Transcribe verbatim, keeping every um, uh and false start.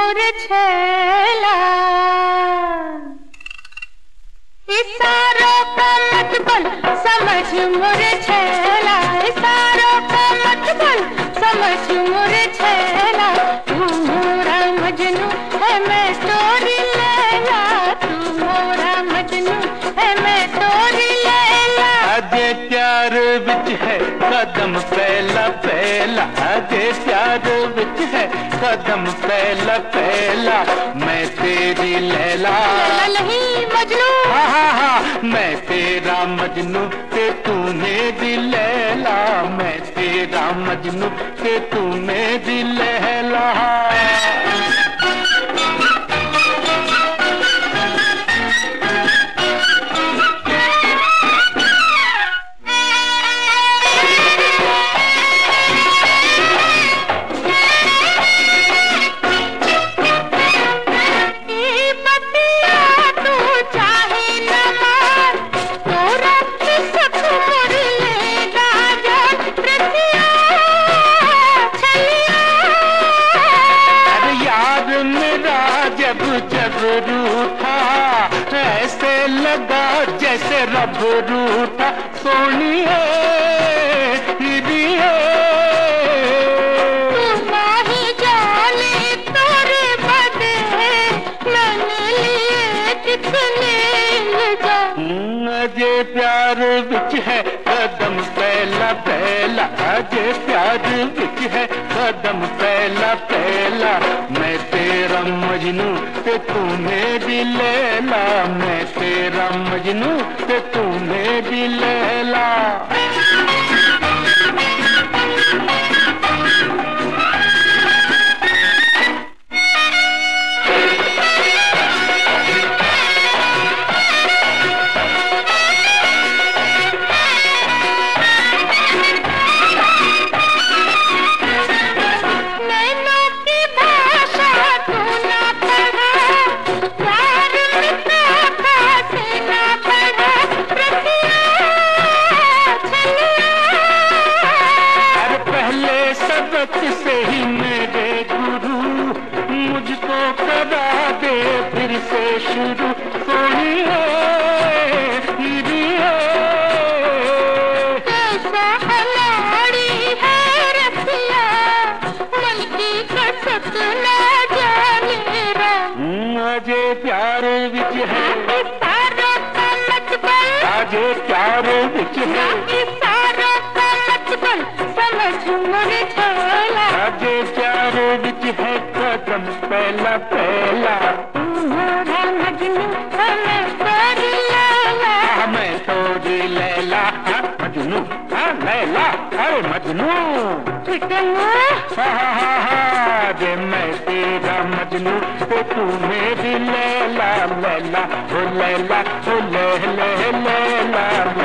मोरे छैला, इशारों का मतलब समझ मोरे छैला, इशारों का मतलब समझ मोरे छैला। तू मोरा मजनू है मैं तोरी लैला, तू मोरा मजनू है मैं तोरी लैला। अजे प्यार विच है कदम पहला पहला, अजे प्यार विच है कदम पहला पहला। मैं तेरी लैला, लैला नहीं मजनू, हाँ हाँ हाँ, मैं तेरा मजनू ते तू मेरी लैला, मैं तेरा मजनू ते तू मेरी लैला। जब जब रूठा ऐसे लगा जैसे रब रूठा, सोनिए हीरिए तुम्हारी जाने तोरे बदे मैंने लिए कितने लगा। अजे प्यार विच है कदम पहला पहला, अजे प्यार विच है कदम पहला पहला। मैं तेरा मजनू ते तू मेरी लैला, मैं तेरा मजनू ते तू मेरी लैला। से ही मेरे गुरु मुझको करा दे फिर से शुरू, सोनिए हीरिए कैसा हलाड़ी है रसिया, मन की कसक ना जाने राम। अजे प्यार विच है इशारों का मतलब, अजे प्यार विच है इशारों का मतलब समझ मोरे छैला। अजे प्यार विच है कदम पहला पहला। मोरा मजनू है मैं तोरी लैला, मैं तोरी लैला, मजनू हाँ लैला, अरे मजनू कितनू हाँ हाँ हाँ, जे मैं तेरा मजनू ते तू मेरी लैला, लैला ओ लैला ओ ले ले लैला।